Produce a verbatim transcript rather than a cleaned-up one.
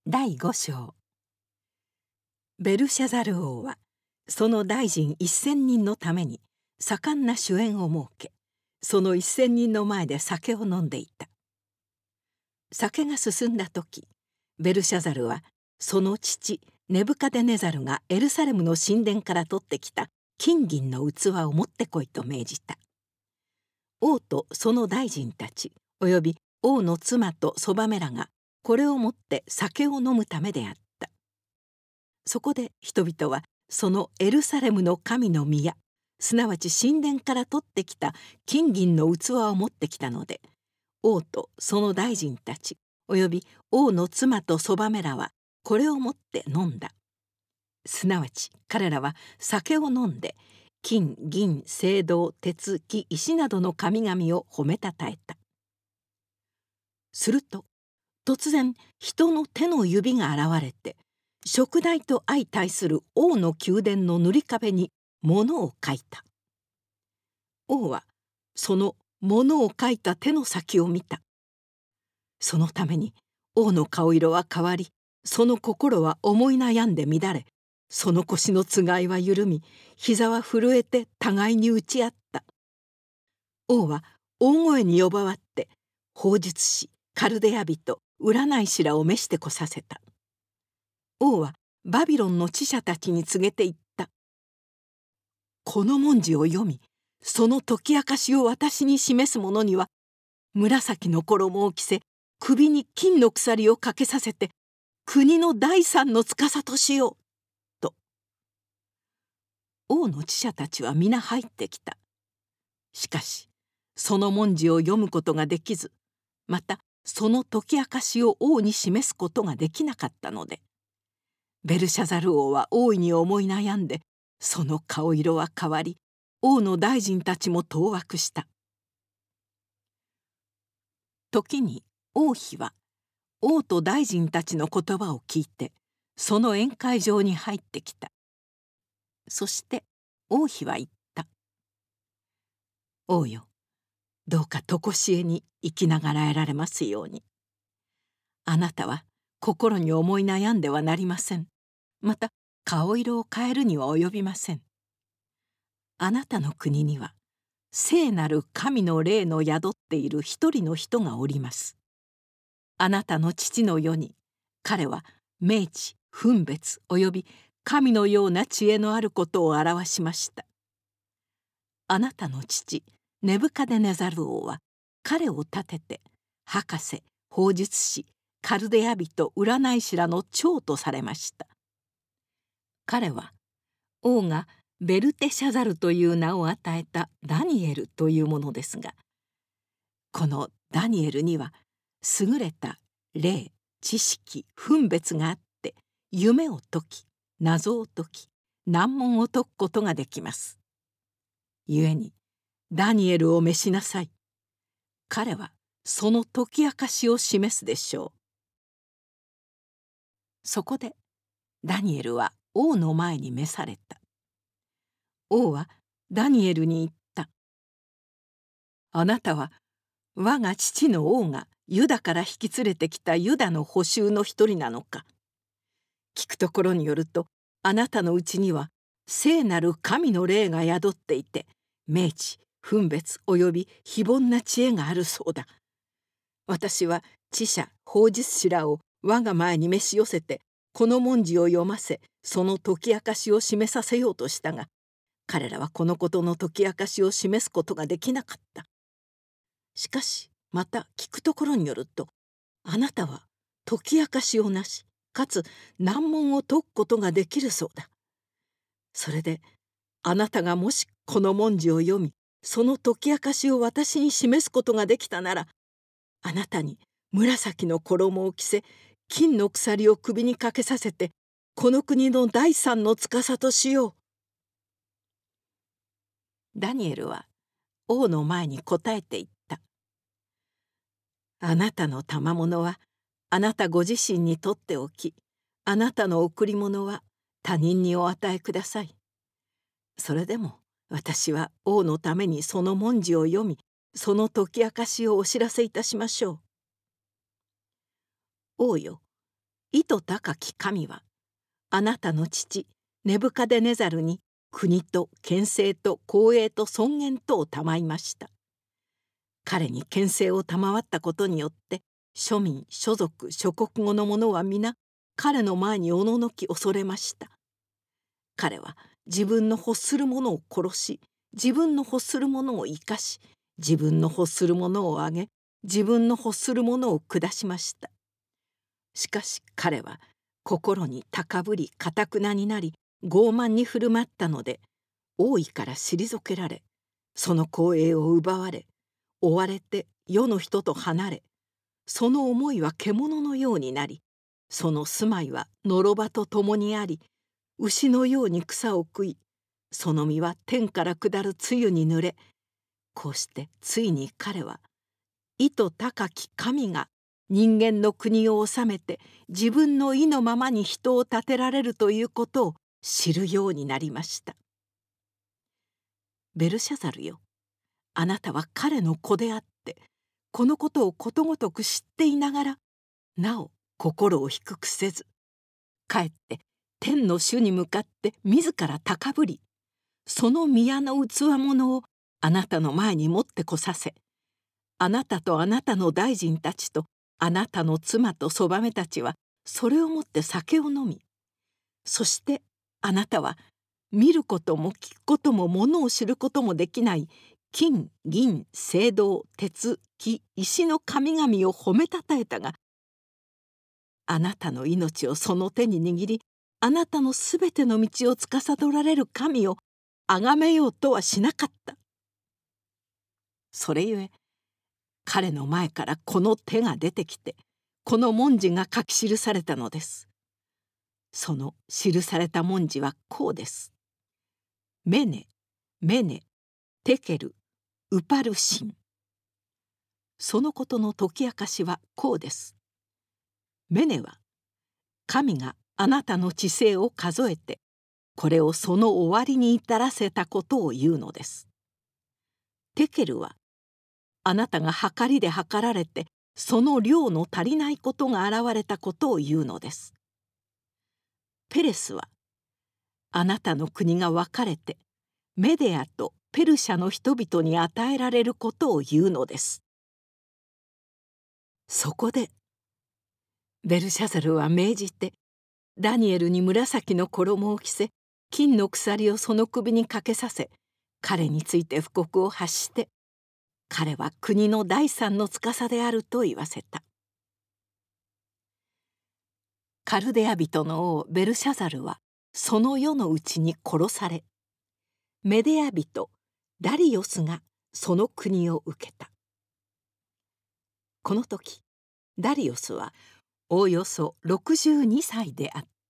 だいご章。ベルシャザル王はその大臣一千人のために盛んな酒宴を設け、その一千人の前で酒を飲んでいた。酒が進んだ時、ベルシャザルはその父ネブカデネザルがエルサレムの神殿から取ってきた金銀の器を持ってこいと命じた。王とその大臣たちおよび王の妻とそばめらがこれを持って酒を飲むためであった。そこで人々はそのエルサレムの神の宮、すなわち神殿から取ってきた金銀の器を持ってきたので、王とその大臣たちおよび王の妻とそばめらはこれを持って飲んだ。すなわち彼らは酒を飲んで金銀青銅鉄木石などの神々を褒めたたえた。すると突然人の手の指が現れて、燭台と相対する王の宮殿の塗り壁に物を書いた。王はその物を書いた手の先を見た。そのために王の顔色は変わり、その心は思い悩んで乱れ、その腰のつがいは緩み、膝は震えて互いに打ち合った。王は大声に呼ばわって砲術師カルデア人占い師らを召してこさせた。王はバビロンの知者たちに告げて言った。この文字を読み、その解き明かしを私に示す者には紫の衣を着せ、首に金の鎖をかけさせて、国の第三の司としようと。王の知者たちは皆入ってきた。しかしその文字を読むことができず、またその解き明かしを王に示すことができなかったので、ベルシャザル王は大いに思い悩んで、その顔色は変わり、王の大臣たちも当惑した。時に王妃は王と大臣たちの言葉を聞いて、その宴会場に入ってきた。そして王妃は言った。王よ、どうか常しえに生きながらえられますように。あなたは心に思い悩んではなりません。また顔色を変えるには及びません。あなたの国には聖なる神の霊の宿っている一人の人がおります。あなたの父の世に彼は明知分別および神のような知恵のあることを表しました。あなたの父ネブカデネザル王は彼を立てて博士砲術師カルデア人占い師らの長とされました。彼は王がベルテシャザルという名を与えたダニエルというものですが、このダニエルには優れた霊知識分別があって、夢を解き謎を解き難問を解くことができます。故にダニエルを召しなさい。彼はその解き明かしを示すでしょう。そこでダニエルは王の前に召された。王はダニエルに言った。あなたは我が父の王がユダから引き連れてきたユダの捕囚の一人なのか。聞くところによると、あなたのうちには聖なる神の霊が宿っていて、明知分別および非凡な知恵があるそうだ。私は知者砲術師らを我が前に召し寄せて、この文字を読ませ、その解き明かしを示させようとしたが、彼らはこのことの解き明かしを示すことができなかった。しかしまた聞くところによると、あなたは解き明かしをなし、かつ難問を解くことができるそうだ。それであなたがもしこの文字を読み、その解き明かしを私に示すことができたなら、あなたに紫の衣を着せ、金の鎖を首にかけさせて、この国の第三の司としよう。ダニエルは王の前に答えて言った。あなたの賜物はあなたご自身にとっておき、あなたの贈り物は他人にお与えください。それでも私は王のためにその文字を読み、その解き明かしをお知らせいたしましょう。王よ、 意図高き神はあなたの父ネブカデネザルに国と権勢と光栄と尊厳とを賜いました。彼に権勢を賜ったことによって庶民諸族諸国語の者は皆彼の前におののき恐れました。彼は自分の欲する者を殺し、自分の欲する者を生かし、自分の欲する者をあげ、自分の欲する者を下しました。しかし彼は心に高ぶり頑くなになり傲慢に振る舞ったので、王位から退けられ、その光栄を奪われ、追われて世の人と離れ、その思いは獣のようになり、その住まいはのろばと共にあり、牛のように草を食い、その身は天から下る露に濡れ、こうしてついに彼は意図高き神が人間の国を治めて自分の意のままに人を立てられるということを知るようになりました。ベルシャザルよ、あなたは彼の子であって、このことをことごとく知っていながら、なお心を低くせず、かえって天の主に向かって自ら高ぶり、その宮の器物をあなたの前に持ってこさせ、あなたとあなたの大臣たちとあなたの妻とそばめたちはそれをもって酒を飲み、そしてあなたは見ることも聞くこともものを知ることもできない金銀青銅鉄木石の神々を褒めたたえたが、あなたの命をその手に握り、あなたのすべての道を司られる神を崇めようとはしなかった。それゆえ彼の前からこの手が出てきて、この文字が書き記されたのです。その記された文字はこうです。メネ、メネ、テケル、ウパルシン。そのことの解き明かしはこうです。メネは、神があなたの知性を数えて、これをその終わりに至らせたことを言うのです。テケルは、あなたが計りで計られて、その量の足りないことが現れたことを言うのです。ペレスは、あなたの国が分かれて、メデアとペルシャの人々に与えられることを言うのです。そこで、ベルシャザルは命じて、ダニエルに紫の衣を着せ、金の鎖をその首にかけさせ、彼について布告を発して、彼は国の第三の司であると言わせた。カルデア人の王ベルシャザルはその世のうちに殺され、メデア人ダリオスがその国を受けた。この時ダリオスはおおよそろくじゅうにさいであった。